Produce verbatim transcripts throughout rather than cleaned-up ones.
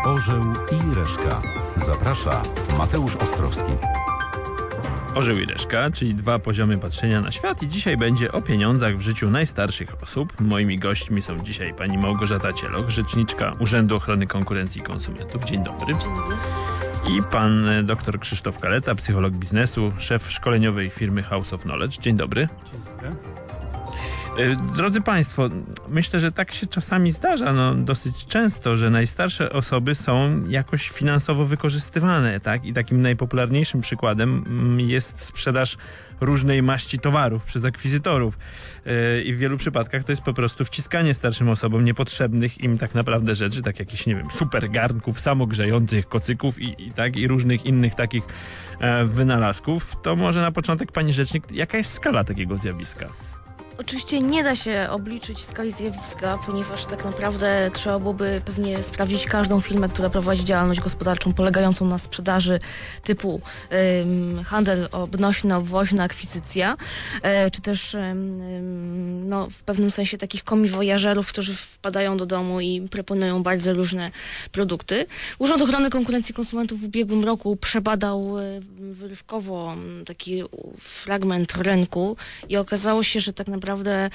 Orzeł i Reszka. Zaprasza Mateusz Ostrowski. Orzeł i Reszka, czyli dwa poziomy patrzenia na świat, i dzisiaj będzie o pieniądzach w życiu najstarszych osób. Moimi gośćmi są dzisiaj pani Małgorzata Cielok, rzeczniczka Urzędu Ochrony Konkurencji i Konsumentów. Dzień dobry. Dzień dobry. I pan dr Krzysztof Kaleta, psycholog biznesu, szef szkoleniowej firmy House of Knowledge. Dzień dobry. Dzień dobry. Drodzy Państwo, myślę, że tak się czasami zdarza, no dosyć często, że najstarsze osoby są jakoś finansowo wykorzystywane, tak? I takim najpopularniejszym przykładem jest sprzedaż różnej maści towarów przez akwizytorów. I w wielu przypadkach to jest po prostu wciskanie starszym osobom niepotrzebnych im tak naprawdę rzeczy, tak jakichś, nie wiem, super garnków, samogrzejących kocyków i, i tak, i różnych innych takich e, wynalazków. To może na początek, pani rzecznik, jaka jest skala takiego zjawiska? Oczywiście nie da się obliczyć skali zjawiska, ponieważ tak naprawdę trzeba byłoby pewnie sprawdzić każdą firmę, która prowadzi działalność gospodarczą polegającą na sprzedaży typu ym, handel obnośno-obwoźny, akwizycja, y, czy też ym, no, w pewnym sensie takich komiwojażerów, którzy wpadają do domu i proponują bardzo różne produkty. Urząd Ochrony Konkurencji i Konsumentów w ubiegłym roku przebadał y, wyrywkowo taki fragment rynku i okazało się, że tak naprawdę Naprawdę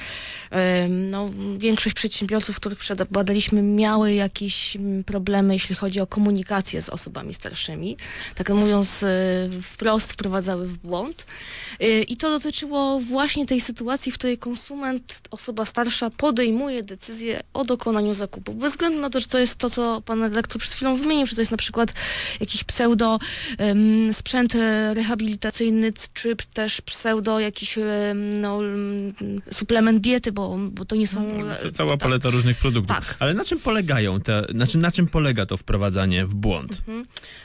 no, większość przedsiębiorców, których badaliśmy, miały jakieś problemy, jeśli chodzi o komunikację z osobami starszymi. Tak mówiąc wprost, wprowadzały w błąd. I to dotyczyło właśnie tej sytuacji, w której konsument, osoba starsza, podejmuje decyzję o dokonaniu zakupu. Bez względu na to, że to jest to, co pan redaktor przed chwilą wymienił, czy to jest na przykład jakiś pseudo um, sprzęt rehabilitacyjny, czy też pseudo jakiś no, suplement diety, bo, bo to nie są... To cała paleta tak. różnych produktów. Tak. Ale na czym polegają te, znaczy na czym polega to wprowadzanie w błąd? Mhm.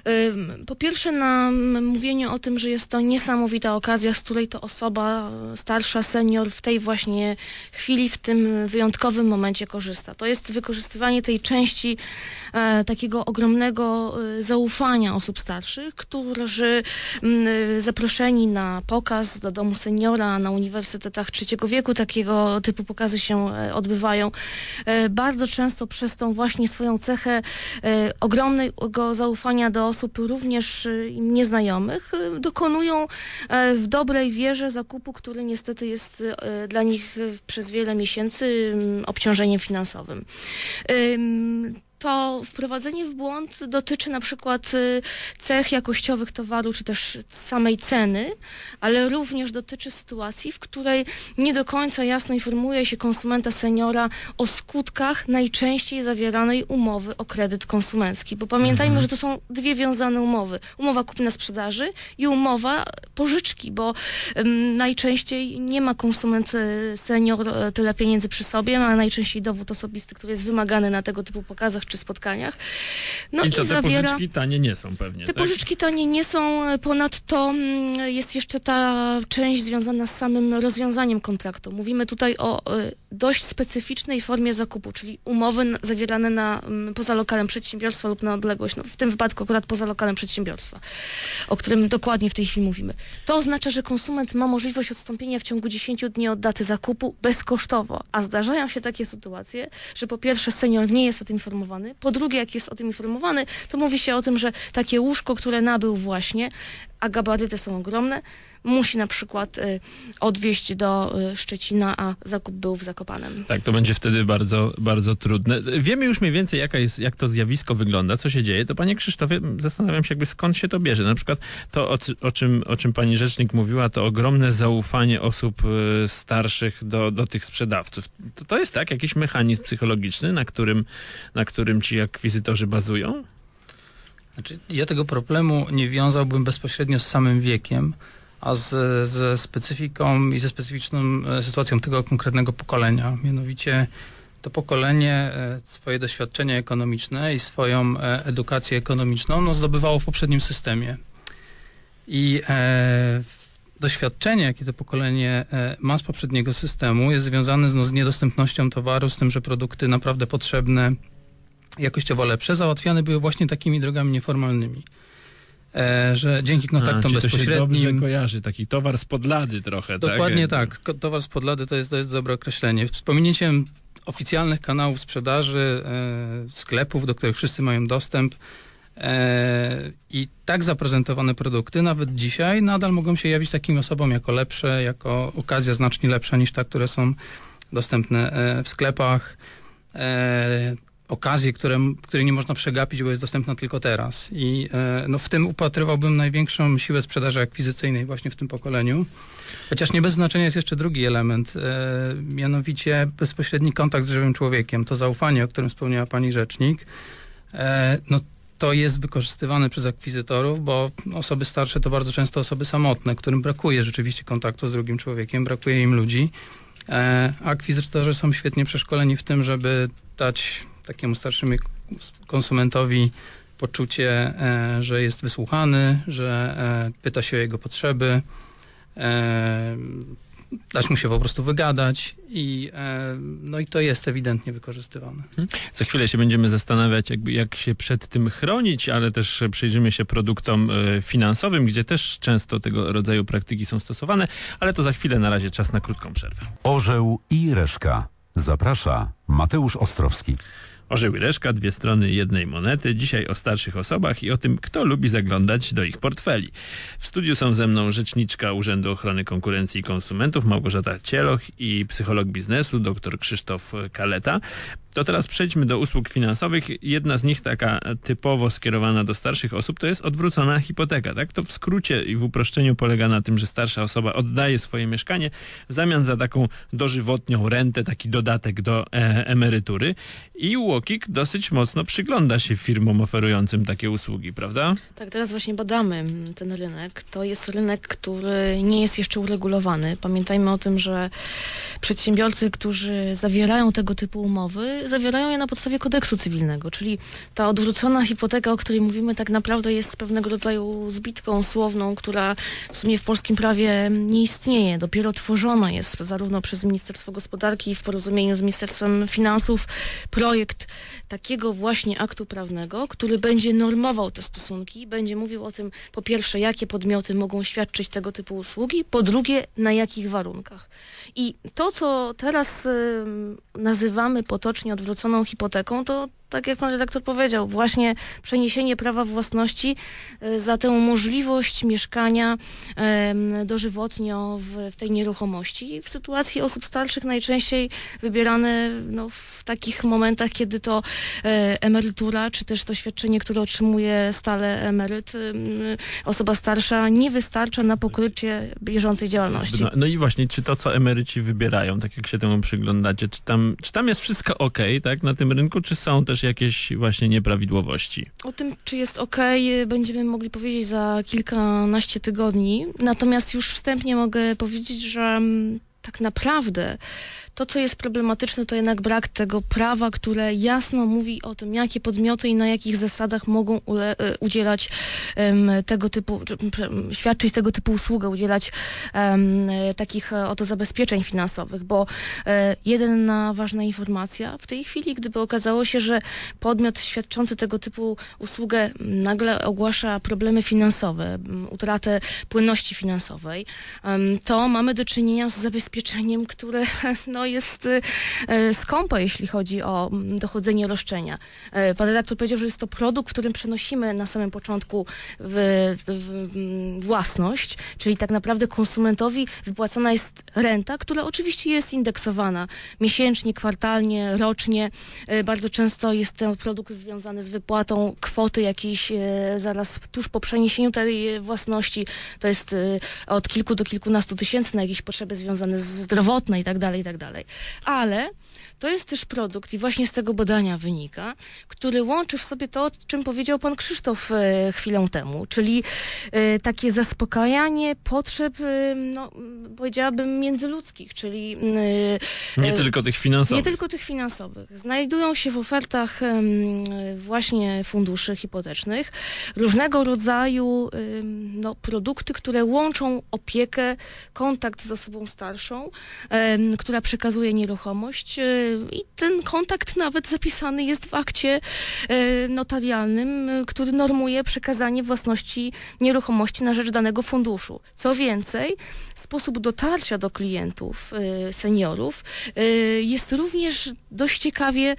Po pierwsze na mówienie o tym, że jest to niesamowita okazja, z której to osoba starsza, senior w tej właśnie chwili, w tym wyjątkowym momencie korzysta. To jest wykorzystywanie tej części e, takiego ogromnego e, zaufania osób starszych, którzy m, zaproszeni na pokaz do domu seniora na uniwersytetach trzeciego wieku, takiego typu pokazy się e, odbywają. E, bardzo często przez tą właśnie swoją cechę e, ogromnego zaufania do osób również e, im nieznajomych e, dokonują e, w dobrej wierze zakupu, który niestety jest e, dla nich e, przez wiele miesięcy e, obciążeniem finansowym. E, To wprowadzenie w błąd dotyczy na przykład cech jakościowych towaru, czy też samej ceny, ale również dotyczy sytuacji, w której nie do końca jasno informuje się konsumenta seniora o skutkach najczęściej zawieranej umowy o kredyt konsumencki. Bo pamiętajmy, mhm. że to są dwie wiązane umowy. Umowa kupna-sprzedaży i umowa pożyczki, bo um, najczęściej nie ma konsument senior tyle pieniędzy przy sobie, ma najczęściej dowód osobisty, który jest wymagany na tego typu pokazach czy spotkaniach. No I co, i te zawiera... pożyczki tanie nie są pewnie, Te tak? pożyczki tanie nie są, ponadto jest jeszcze ta część związana z samym rozwiązaniem kontraktu. Mówimy tutaj o dość specyficznej formie zakupu, czyli umowy zawierane na, poza lokalem przedsiębiorstwa lub na odległość, no w tym wypadku akurat poza lokalem przedsiębiorstwa, o którym dokładnie w tej chwili mówimy. To oznacza, że konsument ma możliwość odstąpienia w ciągu dziesięciu dni od daty zakupu bezkosztowo, a zdarzają się takie sytuacje, że po pierwsze senior nie jest o tym informowany, po drugie, jak jest o tym informowany, to mówi się o tym, że takie łóżko, które nabył właśnie, a gabaryty są ogromne, musi na przykład y, odwieźć do y, Szczecina, a zakup był w Zakopanem. Tak, to będzie wtedy bardzo, bardzo trudne. Wiemy już mniej więcej, jaka jest, jak to zjawisko wygląda, co się dzieje. To panie Krzysztofie, zastanawiam się jakby skąd się to bierze. Na przykład to, o, o, czym, o czym pani rzecznik mówiła, to ogromne zaufanie osób y, starszych do, do tych sprzedawców. To, to jest tak, jakiś mechanizm psychologiczny, na którym, na którym ci akwizytorzy bazują? Znaczy, ja tego problemu nie wiązałbym bezpośrednio z samym wiekiem, a z, ze specyfiką i ze specyficzną sytuacją tego konkretnego pokolenia. Mianowicie to pokolenie swoje doświadczenie ekonomiczne i swoją edukację ekonomiczną no, zdobywało w poprzednim systemie. I e, doświadczenie, jakie to pokolenie e, ma z poprzedniego systemu, jest związane z, no, z niedostępnością towaru, z tym, że produkty naprawdę potrzebne, jakościowo lepsze, załatwiane były właśnie takimi drogami nieformalnymi. E, że dzięki kontaktom A, bezpośrednim... to się dobrze kojarzy, taki towar z podlady trochę, Dokładnie tak? tak. Towar z podlady to jest, to jest dobre określenie. Wspomnieniem oficjalnych kanałów sprzedaży, e, sklepów, do których wszyscy mają dostęp. E, I tak zaprezentowane produkty nawet dzisiaj nadal mogą się jawić takim osobom jako lepsze, jako okazja znacznie lepsza niż te, które są dostępne e, w sklepach. E, okazje, które, które nie można przegapić, bo jest dostępna tylko teraz. I e, no, w tym upatrywałbym największą siłę sprzedaży akwizycyjnej właśnie w tym pokoleniu. Chociaż nie bez znaczenia jest jeszcze drugi element, e, mianowicie bezpośredni kontakt z żywym człowiekiem. To zaufanie, o którym wspomniała pani rzecznik. E, no, to jest wykorzystywane przez akwizytorów, bo osoby starsze to bardzo często osoby samotne, którym brakuje rzeczywiście kontaktu z drugim człowiekiem, brakuje im ludzi. E, a akwizytorzy są świetnie przeszkoleni w tym, żeby dać takiemu starszemu konsumentowi poczucie, e, że jest wysłuchany, że e, pyta się o jego potrzeby, e, dać mu się po prostu wygadać i, e, no i to jest ewidentnie wykorzystywane. Za chwilę się będziemy zastanawiać, jakby jak się przed tym chronić, ale też przyjrzymy się produktom e, finansowym, gdzie też często tego rodzaju praktyki są stosowane, ale to za chwilę. Na razie czas na krótką przerwę. Orzeł i Reszka. Zaprasza Mateusz Ostrowski. Orzeł i Reszka, dwie strony jednej monety. Dzisiaj o starszych osobach i o tym, kto lubi zaglądać do ich portfeli. W studiu są ze mną rzeczniczka Urzędu Ochrony Konkurencji i Konsumentów Małgorzata Cieloch i psycholog biznesu dr Krzysztof Kaleta. To teraz przejdźmy do usług finansowych. Jedna z nich, taka typowo skierowana do starszych osób, to jest odwrócona hipoteka. Tak? To w skrócie i w uproszczeniu polega na tym, że starsza osoba oddaje swoje mieszkanie w zamian za taką dożywotnią rentę, taki dodatek do e, emerytury. I UOKiK dosyć mocno przygląda się firmom oferującym takie usługi, prawda? Tak, teraz właśnie badamy ten rynek. To jest rynek, który nie jest jeszcze uregulowany. Pamiętajmy o tym, że przedsiębiorcy, którzy zawierają tego typu umowy, zawierają je na podstawie kodeksu cywilnego, czyli ta odwrócona hipoteka, o której mówimy, tak naprawdę jest pewnego rodzaju zbitką słowną, która w sumie w polskim prawie nie istnieje. Dopiero tworzona jest zarówno przez Ministerstwo Gospodarki w porozumieniu z Ministerstwem Finansów projekt takiego właśnie aktu prawnego, który będzie normował te stosunki, będzie mówił o tym, po pierwsze, jakie podmioty mogą świadczyć tego typu usługi, po drugie, na jakich warunkach. I to, co teraz y, nazywamy potocznie odwróconą hipoteką, to tak jak pan redaktor powiedział, właśnie przeniesienie prawa własności y, za tę możliwość mieszkania y, dożywotnio w, w tej nieruchomości. W sytuacji osób starszych najczęściej wybierane no, w takich momentach, kiedy to y, emerytura, czy też to świadczenie, które otrzymuje stale emeryt, y, osoba starsza nie wystarcza na pokrycie bieżącej działalności. No i właśnie, czy to, co emeryci wybierają, tak jak się temu przyglądacie, czy tam, czy tam jest wszystko okej, tak, na tym rynku, czy są też jakieś właśnie nieprawidłowości? O tym, czy jest okej, będziemy mogli powiedzieć za kilkanaście tygodni. Natomiast już wstępnie mogę powiedzieć, że mm, tak naprawdę to, co jest problematyczne, to jednak brak tego prawa, które jasno mówi o tym, jakie podmioty i na jakich zasadach mogą ule, udzielać um, tego typu, czy, um, świadczyć tego typu usługę, udzielać um, takich oto zabezpieczeń finansowych, bo um, jedna ważna informacja, w tej chwili, gdyby okazało się, że podmiot świadczący tego typu usługę nagle ogłasza problemy finansowe, um, utratę płynności finansowej, um, to mamy do czynienia z zabezpieczeniem, które no, jest e, skąpe, jeśli chodzi o m, dochodzenie roszczenia. E, pan redaktor powiedział, że jest to produkt, w którym przenosimy na samym początku w, w, w własność, czyli tak naprawdę konsumentowi wypłacana jest renta, która oczywiście jest indeksowana miesięcznie, kwartalnie, rocznie. E, bardzo często jest ten produkt związany z wypłatą kwoty jakiejś e, zaraz tuż po przeniesieniu tej własności. To jest e, od kilku do kilkunastu tysięcy na jakieś potrzeby związane z zdrowotne i tak dalej, i tak dalej. Ale to jest też produkt i właśnie z tego badania wynika, który łączy w sobie to, o czym powiedział pan Krzysztof e, chwilę temu, czyli e, takie zaspokajanie potrzeb, e, no, powiedziałabym, międzyludzkich, czyli e, Nie tylko tych finansowych. Nie tylko tych finansowych. Znajdują się w ofertach e, właśnie funduszy hipotecznych różnego rodzaju e, no, produkty, które łączą opiekę, kontakt z osobą starszą, e, która przekazuje nieruchomość, e, i ten kontakt nawet zapisany jest w akcie notarialnym, który normuje przekazanie własności nieruchomości na rzecz danego funduszu. Co więcej, sposób dotarcia do klientów, seniorów jest również dość ciekawie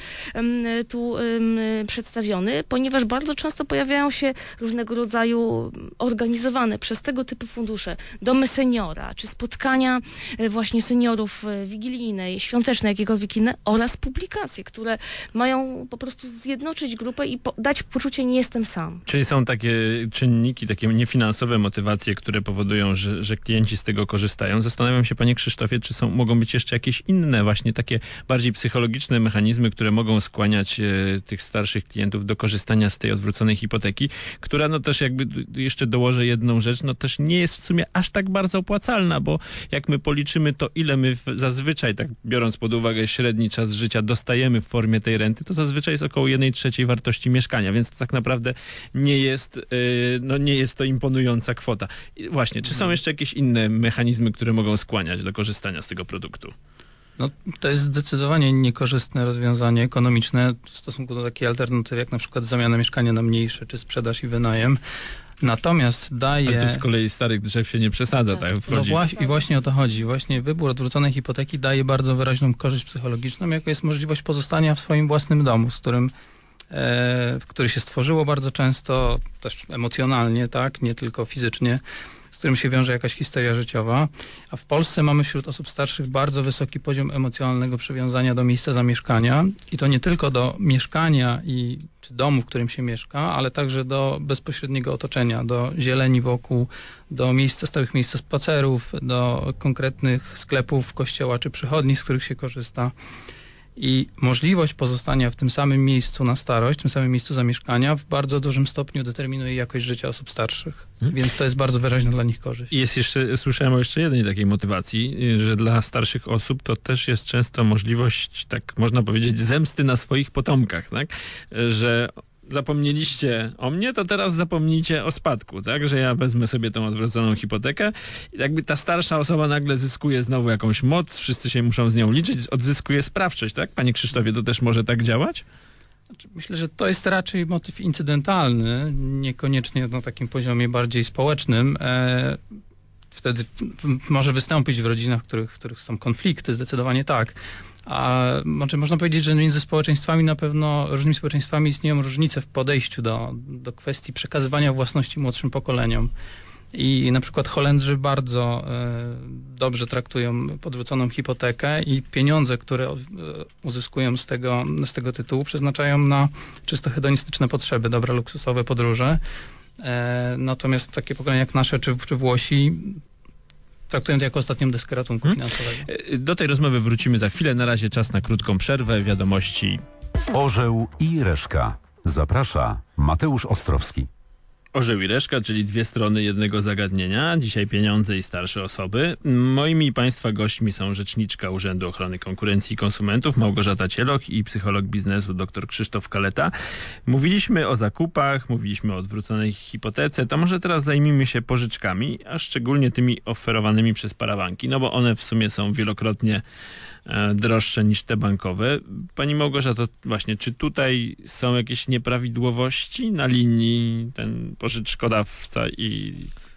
tu przedstawiony, ponieważ bardzo często pojawiają się różnego rodzaju organizowane przez tego typu fundusze domy seniora, czy spotkania właśnie seniorów wigilijne, świąteczne, jakiekolwiek inne, oraz publikacje, które mają po prostu zjednoczyć grupę i po- dać poczucie nie jestem sam. Czyli są takie czynniki, takie niefinansowe motywacje, które powodują, że, że klienci z tego korzystają. Zastanawiam się, panie Krzysztofie, czy są, mogą być jeszcze jakieś inne właśnie takie bardziej psychologiczne mechanizmy, które mogą skłaniać e, tych starszych klientów do korzystania z tej odwróconej hipoteki, która no też jakby jeszcze dołożę jedną rzecz, no też nie jest w sumie aż tak bardzo opłacalna, bo jak my policzymy to, ile my w, zazwyczaj, tak biorąc pod uwagę średni czas życia, dostajemy w formie tej renty, to zazwyczaj jest około jednej trzeciej wartości mieszkania, więc to tak naprawdę nie jest, yy, no nie jest to imponująca kwota. I właśnie, czy są jeszcze jakieś inne mechanizmy, które mogą skłaniać do korzystania z tego produktu? No, to jest zdecydowanie niekorzystne rozwiązanie ekonomiczne w stosunku do takiej alternatywy, jak na przykład zamiana mieszkania na mniejsze, czy sprzedaż i wynajem. Natomiast daje... Ale tu z kolei starych drzew się nie przesadza, tak? Tak. Wchodzi... No właśnie, i właśnie o to chodzi. Właśnie wybór odwróconej hipoteki daje bardzo wyraźną korzyść psychologiczną, jaką jest możliwość pozostania w swoim własnym domu, z którym, e, w który się stworzyło bardzo często, też emocjonalnie, tak, nie tylko fizycznie, z którym się wiąże jakaś historia życiowa. A w Polsce mamy wśród osób starszych bardzo wysoki poziom emocjonalnego przywiązania do miejsca zamieszkania i to nie tylko do mieszkania i czy domu, w którym się mieszka, ale także do bezpośredniego otoczenia, do zieleni wokół, do miejsca, stałych miejsc spacerów, do konkretnych sklepów, kościoła czy przychodni, z których się korzysta. I możliwość pozostania w tym samym miejscu na starość, w tym samym miejscu zamieszkania w bardzo dużym stopniu determinuje jakość życia osób starszych. Hmm. Więc to jest bardzo wyraźna dla nich korzyść. I jest jeszcze, słyszałem o jeszcze jednej takiej motywacji, że dla starszych osób to też jest często możliwość, tak można powiedzieć, zemsty na swoich potomkach, tak? Że zapomnieliście o mnie, to teraz zapomnijcie o spadku, tak? Że ja wezmę sobie tą odwróconą hipotekę i jakby ta starsza osoba nagle zyskuje znowu jakąś moc, wszyscy się muszą z nią liczyć, odzyskuje sprawczość, tak? Panie Krzysztofie, to też może tak działać? Znaczy, myślę, że to jest raczej motyw incydentalny, niekoniecznie na takim poziomie bardziej społecznym. E, wtedy w, w, może wystąpić w rodzinach, w których, w których są konflikty, zdecydowanie tak. A może można powiedzieć, że między społeczeństwami na pewno, różnymi społeczeństwami istnieją różnice w podejściu do, do kwestii przekazywania własności młodszym pokoleniom. I na przykład Holendrzy bardzo e, dobrze traktują podwróconą hipotekę i pieniądze, które e, uzyskują z tego, z tego tytułu, przeznaczają na czysto hedonistyczne potrzeby, dobra luksusowe podróże. E, natomiast takie pokolenia jak nasze czy, czy Włosi traktują to jako ostatnią deskę ratunku hmm. finansowego. Do tej rozmowy wrócimy za chwilę. Na razie czas na krótką przerwę. Wiadomości. Orzeł i Reszka. Zaprasza Mateusz Ostrowski. Orzeł i Reszka, czyli dwie strony jednego zagadnienia. Dzisiaj pieniądze i starsze osoby. Moimi i państwa gośćmi są rzeczniczka Urzędu Ochrony Konkurencji i Konsumentów Małgorzata Cieloch i psycholog biznesu dr Krzysztof Kaleta. Mówiliśmy o zakupach, mówiliśmy o odwróconej hipotece. To może teraz zajmijmy się pożyczkami, a szczególnie tymi oferowanymi przez parabanki, no bo one w sumie są wielokrotnie droższe niż te bankowe. Pani Małgorzato, właśnie, czy tutaj są jakieś nieprawidłowości na linii ten pożyczkodawca i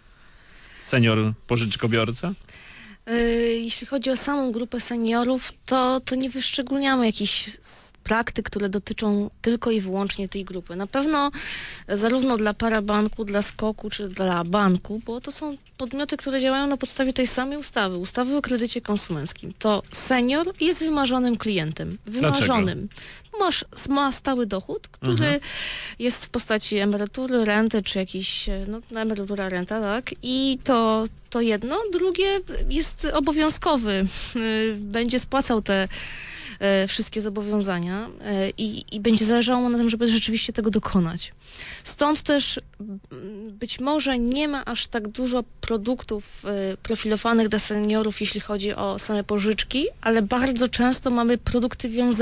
senior pożyczkobiorca? Jeśli chodzi o samą grupę seniorów, to, to nie wyszczególniamy jakichś praktyk, które dotyczą tylko i wyłącznie tej grupy. Na pewno zarówno dla parabanku, dla skoku, czy dla banku, bo to są podmioty, które działają na podstawie tej samej ustawy, ustawy o kredycie konsumenckim. To senior jest wymarzonym klientem. Wymarzonym. Masz, ma stały dochód, który mhm. jest w postaci emerytury, renty, czy jakiś, no emerytura, renta, tak? I to, to jedno. Drugie jest obowiązkowy. Będzie spłacał te wszystkie zobowiązania i, i będzie zależało mu na tym, żeby rzeczywiście tego dokonać. Stąd też być może nie ma aż tak dużo produktów profilowanych dla seniorów, jeśli chodzi o same pożyczki, ale bardzo często mamy produkty wiązane.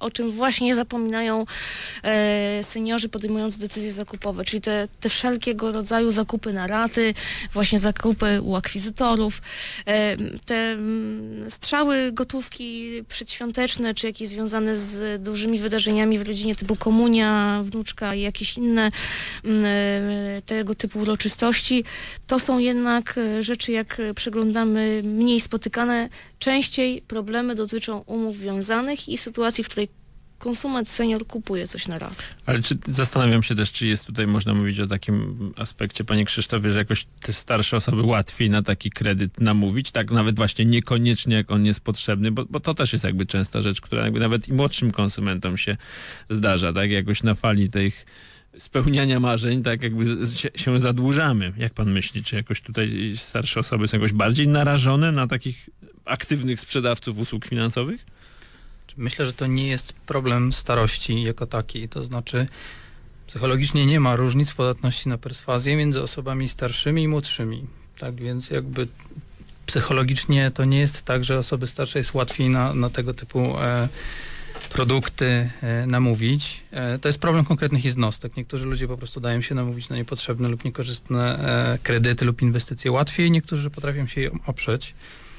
o czym właśnie zapominają e, seniorzy podejmując decyzje zakupowe, czyli te, te wszelkiego rodzaju zakupy na raty, właśnie zakupy u akwizytorów, e, te m, strzały gotówki przedświąteczne, czy jakieś związane z dużymi wydarzeniami w rodzinie typu komunia, wnuczka i jakieś inne m, tego typu uroczystości, to są jednak rzeczy, jak przeglądamy, mniej spotykane. Częściej problemy dotyczą umów wiązanych i sytuacji, w której konsument senior kupuje coś na raz. Ale czy zastanawiam się też, czy jest tutaj, można mówić o takim aspekcie, panie Krzysztofie, że jakoś te starsze osoby łatwiej na taki kredyt namówić, tak nawet właśnie niekoniecznie jak on jest potrzebny, bo, bo to też jest jakby częsta rzecz, która jakby nawet i młodszym konsumentom się zdarza, tak, jakoś na fali tych spełniania marzeń, tak jakby się, się zadłużamy. Jak pan myśli, czy jakoś tutaj starsze osoby są jakoś bardziej narażone na takich aktywnych sprzedawców usług finansowych? Myślę, że to nie jest problem starości jako taki, to znaczy psychologicznie nie ma różnic w podatności na perswazję między osobami starszymi i młodszymi. Tak więc jakby psychologicznie to nie jest tak, że osoby starsze jest łatwiej na, na tego typu e, produkty e, namówić. E, to jest problem konkretnych jednostek. Niektórzy ludzie po prostu dają się namówić na niepotrzebne lub niekorzystne e, kredyty lub inwestycje łatwiej, niektórzy potrafią się je oprzeć.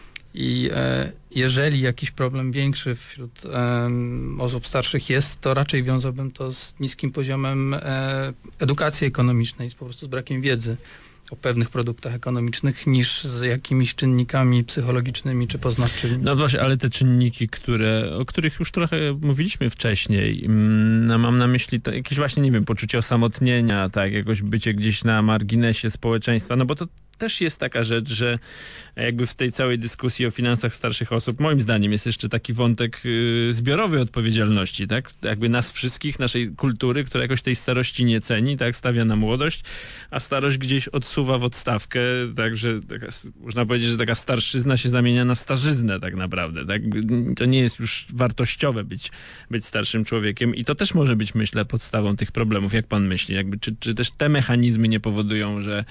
I e, jeżeli jakiś problem większy wśród e, osób starszych jest, to raczej wiązałbym to z niskim poziomem e, edukacji ekonomicznej, z po prostu z brakiem wiedzy o pewnych produktach ekonomicznych, niż z jakimiś czynnikami psychologicznymi czy poznawczymi. No właśnie, ale te czynniki, które, o których już trochę mówiliśmy wcześniej, no mam na myśli to jakieś właśnie, nie wiem, poczucie osamotnienia, tak, jakoś bycie gdzieś na marginesie społeczeństwa, no bo to też jest taka rzecz, że jakby w tej całej dyskusji o finansach starszych osób, moim zdaniem jest jeszcze taki wątek y, zbiorowej odpowiedzialności, tak? Jakby nas wszystkich, naszej kultury, która jakoś tej starości nie ceni, tak? Stawia na młodość, a starość gdzieś odsuwa w odstawkę, także taka, można powiedzieć, że taka starszyzna się zamienia na starzyznę tak naprawdę, tak? To nie jest już wartościowe być, być starszym człowiekiem i to też może być, myślę, podstawą tych problemów. Jak pan myśli? Jakby, czy, czy też te mechanizmy nie powodują, że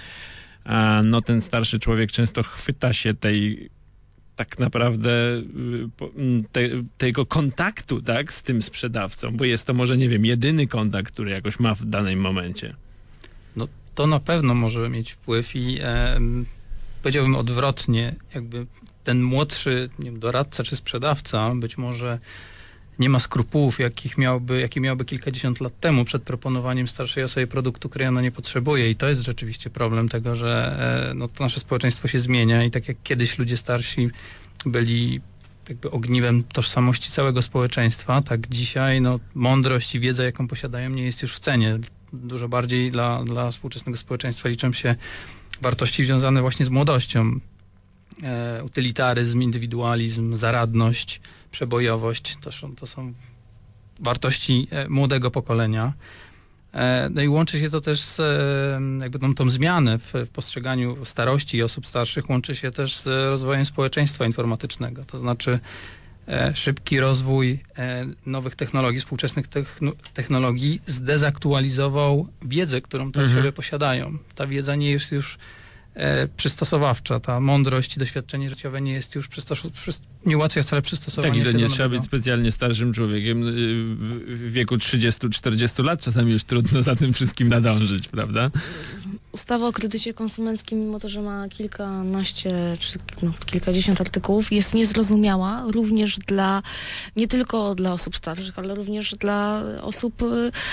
a no ten starszy człowiek często chwyta się tej tak naprawdę te, tego kontaktu, tak, z tym sprzedawcą, bo jest to może, nie wiem, jedyny kontakt, który jakoś ma w danym momencie. No to na pewno może mieć wpływ i e, powiedziałbym odwrotnie, jakby ten młodszy, nie wiem, doradca czy sprzedawca być może nie ma skrupułów, jakich miałby, jakie miałby kilkadziesiąt lat temu przed proponowaniem starszej osobie produktu, której ona nie potrzebuje. I to jest rzeczywiście problem tego, że e, no, to nasze społeczeństwo się zmienia i tak jak kiedyś ludzie starsi byli jakby ogniwem tożsamości całego społeczeństwa, tak dzisiaj no, mądrość i wiedza, jaką posiadają, nie jest już w cenie. Dużo bardziej dla, dla współczesnego społeczeństwa liczą się wartości związane właśnie z młodością. E, utylitaryzm, indywidualizm, zaradność, przebojowość, to są, to są wartości e, młodego pokolenia. E, no i łączy się to też z e, jakby tą, tą zmianę w, w postrzeganiu starości i osób starszych, łączy się też z rozwojem społeczeństwa informatycznego. To znaczy e, szybki rozwój e, nowych technologii, współczesnych techn- technologii zdezaktualizował wiedzę, którą te mhm. osoby posiadają. Ta wiedza nie jest już E, przystosowawcza. Ta mądrość i doświadczenie życiowe nie jest już przystos- nie ułatwia wcale przystosowania Tak, i to się nie do trzeba nowego. być specjalnie starszym człowiekiem. W wieku trzydziestu czterdziestu lat czasami już trudno za tym wszystkim nadążyć, prawda? Ustawa o kredycie konsumenckim, mimo to, że ma kilkanaście czy no, kilkadziesiąt artykułów, jest niezrozumiała również dla, nie tylko dla osób starszych, ale również dla osób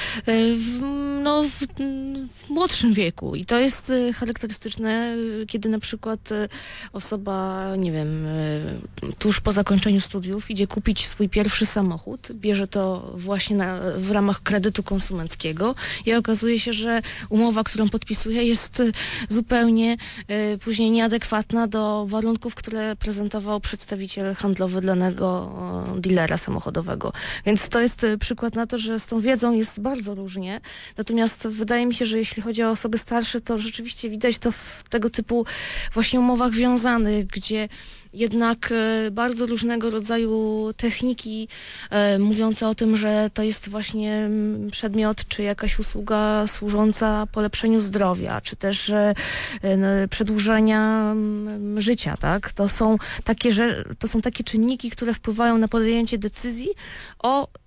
w, no, w, w młodszym wieku. I to jest charakterystyczne, kiedy na przykład osoba, nie wiem, tuż po zakończeniu studiów idzie kupić swój pierwszy samochód, bierze to właśnie na, w ramach kredytu konsumenckiego i okazuje się, że umowa, którą podpisuje, jest zupełnie y, później nieadekwatna do warunków, które prezentował przedstawiciel handlowy danego y, dealera samochodowego. Więc to jest y, przykład na to, że z tą wiedzą jest bardzo różnie. Natomiast wydaje mi się, że jeśli chodzi o osoby starsze, to rzeczywiście widać to w tego typu właśnie umowach wiązanych, gdzie jednak e, bardzo różnego rodzaju techniki e, mówiące o tym, że to jest właśnie m, przedmiot czy jakaś usługa służąca polepszeniu zdrowia, czy też e, e, przedłużenia m, życia, tak? To są takie, że, to są takie czynniki, które wpływają na podjęcie decyzji o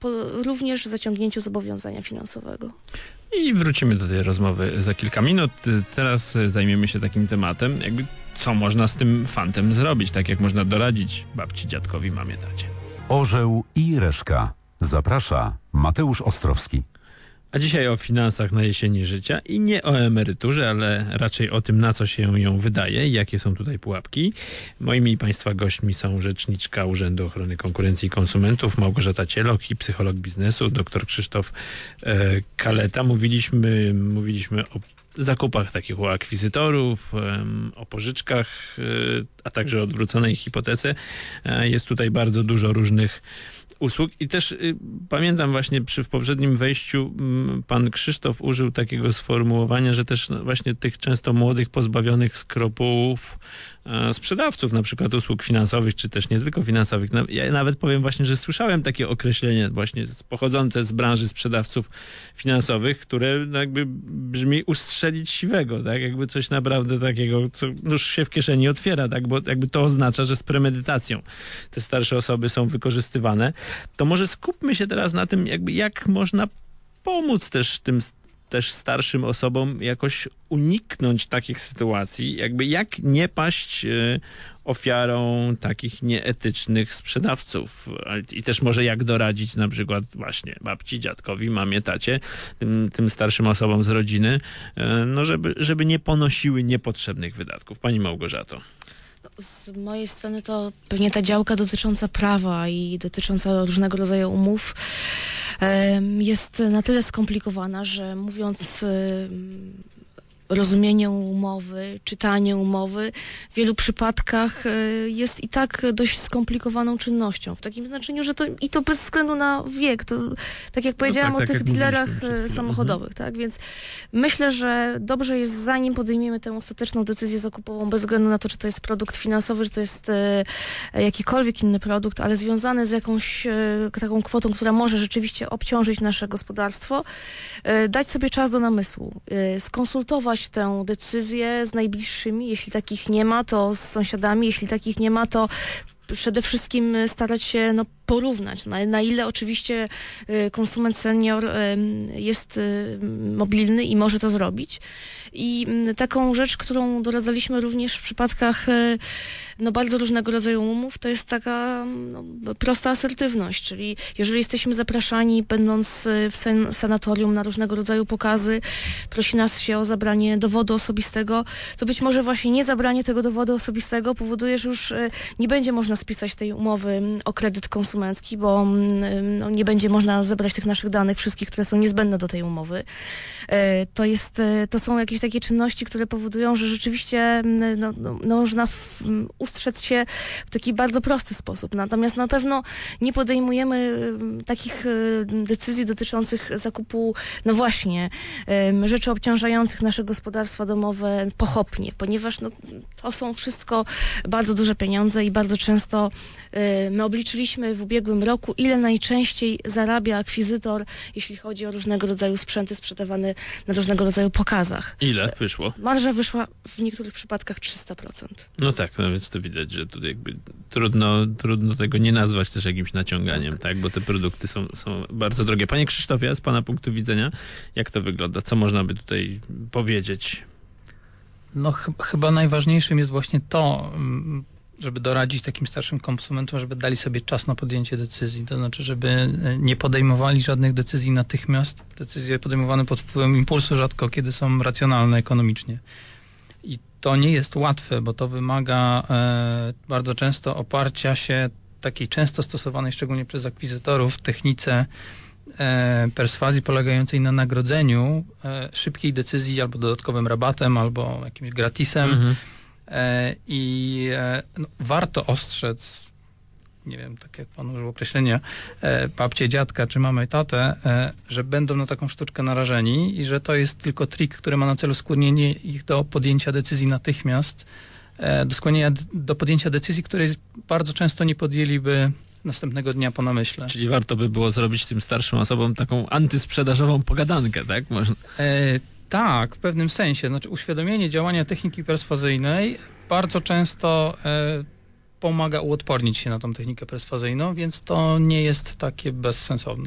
po, również zaciągnięciu zobowiązania finansowego. I wrócimy do tej rozmowy za kilka minut. Teraz zajmiemy się takim tematem, jakby co można z tym fantem zrobić, tak jak można doradzić babci, dziadkowi, mamie, tacie. Orzeł i Reszka. Zaprasza Mateusz Ostrowski. A dzisiaj o finansach na jesieni życia i nie o emeryturze, ale raczej o tym, na co się ją wydaje i jakie są tutaj pułapki. Moimi i Państwa gośćmi są rzeczniczka Urzędu Ochrony Konkurencji i Konsumentów Małgorzata Cielok i psycholog biznesu dr Krzysztof e, Kaleta. Mówiliśmy, mówiliśmy o zakupach takich u akwizytorów, o pożyczkach, a także o odwróconej hipotece. Jest tutaj bardzo dużo różnych usług i też y, pamiętam właśnie przy w poprzednim wejściu y, pan Krzysztof użył takiego sformułowania, że też no, właśnie tych często młodych, pozbawionych skrupułów y, sprzedawców, na przykład usług finansowych, czy też nie tylko finansowych. No, ja nawet powiem właśnie, że słyszałem takie określenie właśnie z, pochodzące z branży sprzedawców finansowych, które no, jakby brzmi ustrzelić siwego, tak? Jakby coś naprawdę takiego, co już się w kieszeni otwiera, tak? Bo jakby to oznacza, że z premedytacją te starsze osoby są wykorzystywane. To może skupmy się teraz na tym, jakby jak można pomóc też tym też starszym osobom jakoś uniknąć takich sytuacji, jakby jak nie paść y, ofiarą takich nieetycznych sprzedawców i też może jak doradzić na przykład właśnie babci, dziadkowi, mamie, tacie, tym, tym starszym osobom z rodziny, y, no żeby, żeby nie ponosiły niepotrzebnych wydatków. Pani Małgorzato. Z mojej strony to pewnie ta działka dotycząca prawa i dotycząca różnego rodzaju umów jest na tyle skomplikowana, że mówiąc rozumienie umowy, czytanie umowy w wielu przypadkach jest i tak dość skomplikowaną czynnością. W takim znaczeniu, że to i to bez względu na wiek. To, tak jak powiedziałam no tak, o tak tych dealerach samochodowych, mhm. tak? Więc myślę, że dobrze jest, zanim podejmiemy tę ostateczną decyzję zakupową, bez względu na to, czy to jest produkt finansowy, czy to jest e, jakikolwiek inny produkt, ale związany z jakąś e, taką kwotą, która może rzeczywiście obciążyć nasze gospodarstwo, e, dać sobie czas do namysłu, e, skonsultować tę decyzję z najbliższymi. Jeśli takich nie ma, to z sąsiadami. Jeśli takich nie ma, to przede wszystkim starać się no, porównać, na, na ile oczywiście y, konsument senior y, jest y, mobilny i może to zrobić. I y, taką rzecz, którą doradzaliśmy również w przypadkach y, no, bardzo różnego rodzaju umów, to jest taka no, prosta asertywność, czyli jeżeli jesteśmy zapraszani, będąc w sen, sanatorium na różnego rodzaju pokazy, prosi nas się o zabranie dowodu osobistego, to być może właśnie nie zabranie tego dowodu osobistego powoduje, że już y, nie będzie można spisać tej umowy o kredyt konsumencki, bo no, nie będzie można zebrać tych naszych danych wszystkich, które są niezbędne do tej umowy. To jest, to są jakieś takie czynności, które powodują, że rzeczywiście no, no, no, można w, ustrzec się w taki bardzo prosty sposób. Natomiast na pewno nie podejmujemy takich decyzji dotyczących zakupu, no właśnie, rzeczy obciążających nasze gospodarstwa domowe pochopnie, ponieważ no, to są wszystko bardzo duże pieniądze i bardzo często my obliczyliśmy w ubiegłym roku, ile najczęściej zarabia akwizytor, jeśli chodzi o różnego rodzaju sprzęty sprzedawane na różnego rodzaju pokazach. Ile wyszło? Marża wyszła w niektórych przypadkach trzysta procent. No tak, no więc to widać, że tutaj jakby trudno, trudno tego nie nazwać też jakimś naciąganiem, tak? Bo te produkty są, są bardzo drogie. Panie Krzysztofie, z pana punktu widzenia, jak to wygląda? Co można by tutaj powiedzieć? No ch- chyba najważniejszym jest właśnie to, żeby doradzić takim starszym konsumentom, żeby dali sobie czas na podjęcie decyzji. To znaczy, żeby nie podejmowali żadnych decyzji natychmiast. Decyzje podejmowane pod wpływem impulsu rzadko kiedy są racjonalne ekonomicznie. I to nie jest łatwe, bo to wymaga e, bardzo często oparcia się takiej często stosowanej, szczególnie przez akwizytorów, technice e, perswazji polegającej na nagrodzeniu e, szybkiej decyzji albo dodatkowym rabatem, albo jakimś gratisem. Mhm. I no, warto ostrzec, nie wiem, tak jak pan użył określenia, babcię, dziadka czy mamę i tatę, że będą na taką sztuczkę narażeni i że to jest tylko trik, który ma na celu skłonienie ich do podjęcia decyzji natychmiast, do skłonienia do podjęcia decyzji, której bardzo często nie podjęliby następnego dnia po namyśle. Czyli warto by było zrobić tym starszym osobom taką antysprzedażową pogadankę, tak? Można... E, Tak, w pewnym sensie. Znaczy uświadomienie działania techniki perswazyjnej bardzo często e, pomaga uodpornić się na tą technikę perswazyjną, więc to nie jest takie bezsensowne.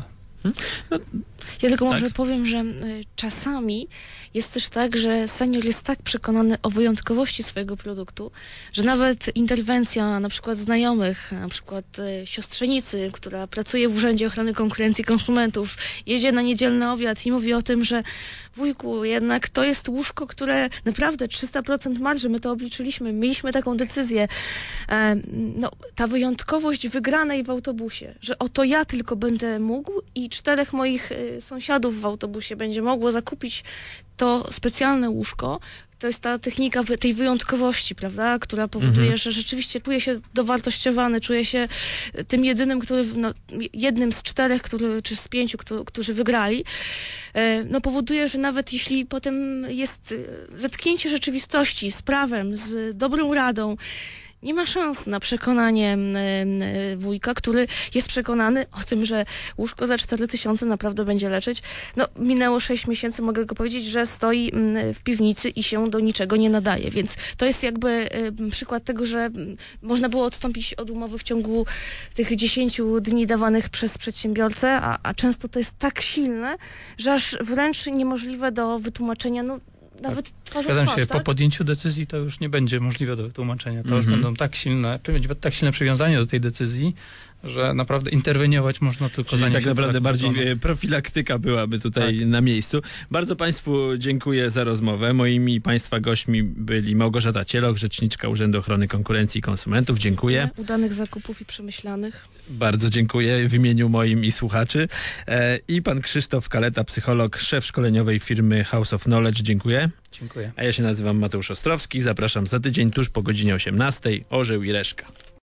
Ja tylko Tak. może powiem, że y, czasami jest też tak, że senior jest tak przekonany o wyjątkowości swojego produktu, że nawet interwencja na przykład znajomych, na przykład y, siostrzenicy, która pracuje w Urzędzie Ochrony Konkurencji i Konsumentów, jedzie na niedzielny obiad i mówi o tym, że wujku, jednak to jest łóżko, które naprawdę trzysta procent marży, my to obliczyliśmy, mieliśmy taką decyzję. E, no, ta wyjątkowość wygranej w autobusie, że oto ja tylko będę mógł i czterech moich y, sąsiadów w autobusie będzie mogło zakupić to specjalne łóżko. To jest ta technika wy, tej wyjątkowości, prawda, która powoduje, Mhm. że rzeczywiście czuje się dowartościowany, czuje się tym jedynym, który, no, jednym z czterech, który, czy z pięciu, którzy, którzy wygrali. E, no powoduje, że nawet jeśli potem jest e, zetknięcie rzeczywistości z prawem, z dobrą radą, nie ma szans na przekonanie y, wujka, który jest przekonany o tym, że łóżko za cztery tysiące naprawdę będzie leczyć. No, minęło sześć miesięcy, mogę tylko powiedzieć, że stoi y, w piwnicy i się do niczego nie nadaje. Więc to jest jakby y, przykład tego, że y, można było odstąpić od umowy w ciągu tych dziesięciu dni dawanych przez przedsiębiorcę, a, a często to jest tak silne, że aż wręcz niemożliwe do wytłumaczenia. No, nawet twarzą w Zgadzam twarz, się, tak? po podjęciu decyzji to już nie będzie możliwe do wytłumaczenia. To już Mhm. będą tak silne, będzie tak silne przywiązanie do tej decyzji, że naprawdę interweniować można tylko Czyli zanim tak się naprawdę tak bardziej wykonuje. e, profilaktyka byłaby tutaj Tak. na miejscu. Bardzo Państwu dziękuję za rozmowę. Moimi Państwa gośćmi byli Małgorzata Cieloch, rzeczniczka Urzędu Ochrony Konkurencji i Konsumentów. Dziękuję. Udanych zakupów i przemyślanych. Bardzo dziękuję w imieniu moim i słuchaczy. E, I pan Krzysztof Kaleta, psycholog, szef szkoleniowej firmy House of Knowledge. Dziękuję. Dziękuję. A ja się nazywam Mateusz Ostrowski. Zapraszam za tydzień tuż po godzinie osiemnastej. Orzeł i Reszka.